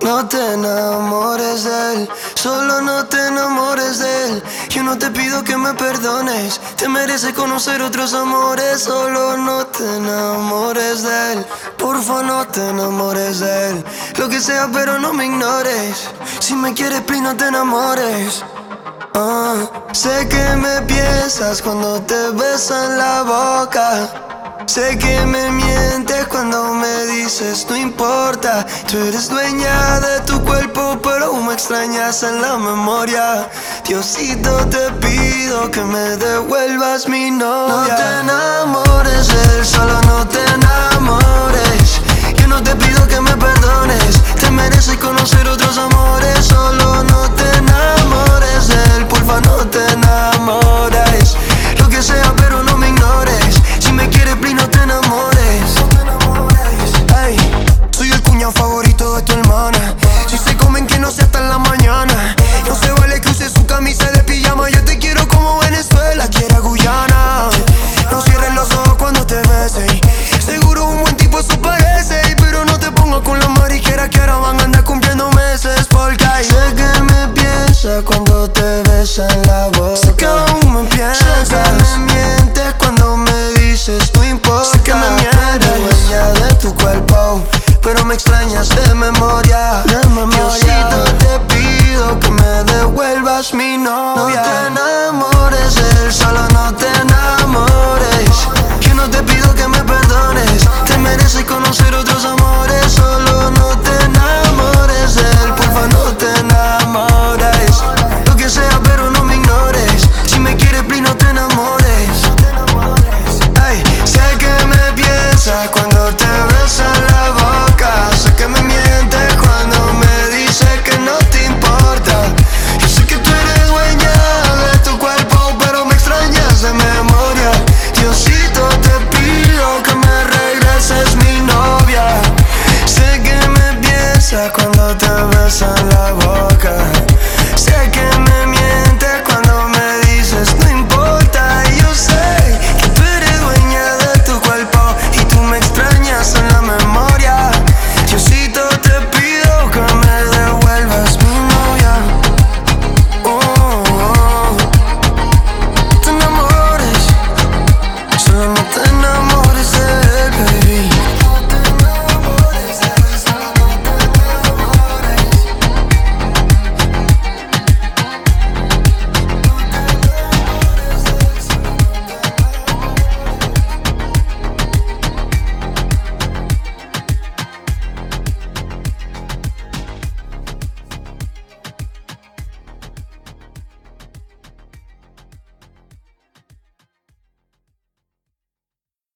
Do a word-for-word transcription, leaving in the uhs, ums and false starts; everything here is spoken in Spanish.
No te enamores de él, solo no te enamores de él. Yo no te pido que me perdones, te mereces conocer otros amores. Solo no te enamores de él, porfa no te enamores de él. Lo que sea pero no me ignores, si me quieres please no te enamores. Ah, sé que me piensas cuando te besan la boca. Sé que me mientes cuando me dices no importa. Tú eres dueña de tu cuerpo pero me extrañas en la memoria. Diosito te pido que me devuelvas mi novia. No te enamores de él, solo no te enamores. Yo no te pido que me perdones, te mereces conocer otros amores.